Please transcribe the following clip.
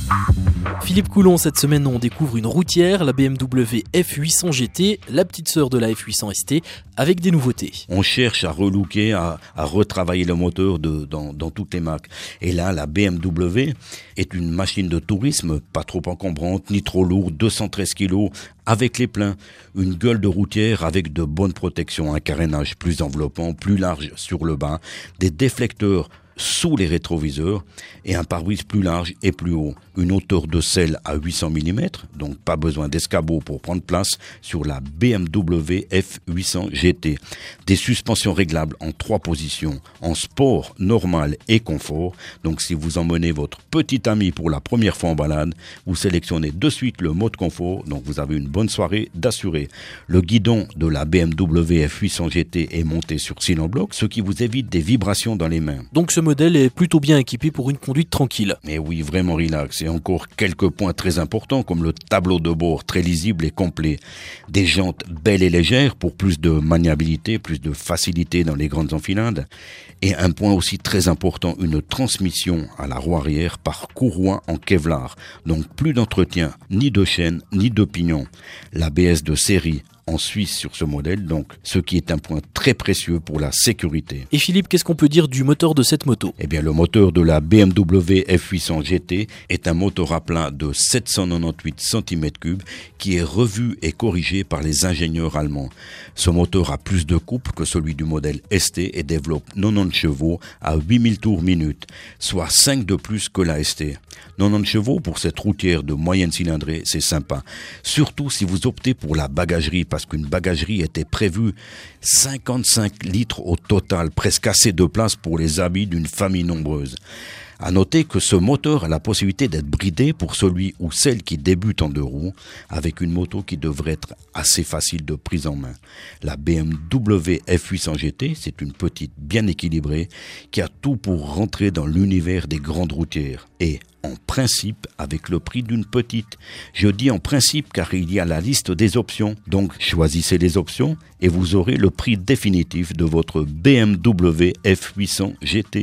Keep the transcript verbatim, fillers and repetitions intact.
Philippe Coulon, cette semaine on découvre une routière, la B M W F huit cents G T, la petite sœur de la F huit cents S T, avec des nouveautés. On cherche à relooker, à, à retravailler le moteur de, dans, dans toutes les marques. Et là, la B M W est une machine de tourisme, pas trop encombrante, ni trop lourde, deux cent treize kilos, avec les pleins. Une gueule de routière avec de bonnes protections, un carénage plus enveloppant, plus large sur le bas, des déflecteurs sous les rétroviseurs et un pare-brise plus large et plus haut. Une hauteur de selle à huit cents millimètres, donc pas besoin d'escabeau pour prendre place sur la B M W F huit cents G T. Des suspensions réglables en trois positions, en sport, normal et confort. Donc si vous emmenez votre petit ami pour la première fois en balade, vous sélectionnez de suite le mode confort, donc vous avez une bonne soirée d'assuré. Le guidon de la B M W F huit cents G T est monté sur cylindre bloc, ce qui vous évite des vibrations dans les mains. Donc ce modèle est plutôt bien équipé pour une conduite tranquille. Mais oui, vraiment relax. Et encore quelques points très importants comme le tableau de bord très lisible et complet. Des jantes belles et légères pour plus de maniabilité, plus de facilité dans les grandes enfilades. Et un point aussi très important, une transmission à la roue arrière par courroie en Kevlar. Donc plus d'entretien, ni de chaîne, ni de pignon. L'A B S de série en Suisse sur ce modèle, donc ce qui est un point très précieux pour la sécurité. Et Philippe, qu'est-ce qu'on peut dire du moteur de cette moto ? Eh bien, le moteur de la B M W F huit cents G T est un moteur à plein de sept cent quatre-vingt-dix-huit centimètres cubes qui est revu et corrigé par les ingénieurs allemands. Ce moteur a plus de couple que celui du modèle S T et développe quatre-vingt-dix chevaux à huit mille tours minute, soit cinq de plus que la S T. quatre-vingt-dix chevaux pour cette routière de moyenne cylindrée, c'est sympa. Surtout si vous optez pour la bagagerie, parce qu'une bagagerie était prévue cinquante-cinq litres au total, presque assez de place pour les habits d'une famille nombreuse. À noter que ce moteur a la possibilité d'être bridé pour celui ou celle qui débute en deux roues, avec une moto qui devrait être assez facile de prise en main. La B M W F huit cents G T, c'est une petite bien équilibrée qui a tout pour rentrer dans l'univers des grandes routières. Et en principe, avec le prix d'une petite. Je dis en principe car il y a la liste des options. Donc choisissez les options et vous aurez le prix définitif de votre B M W F huit cents G T.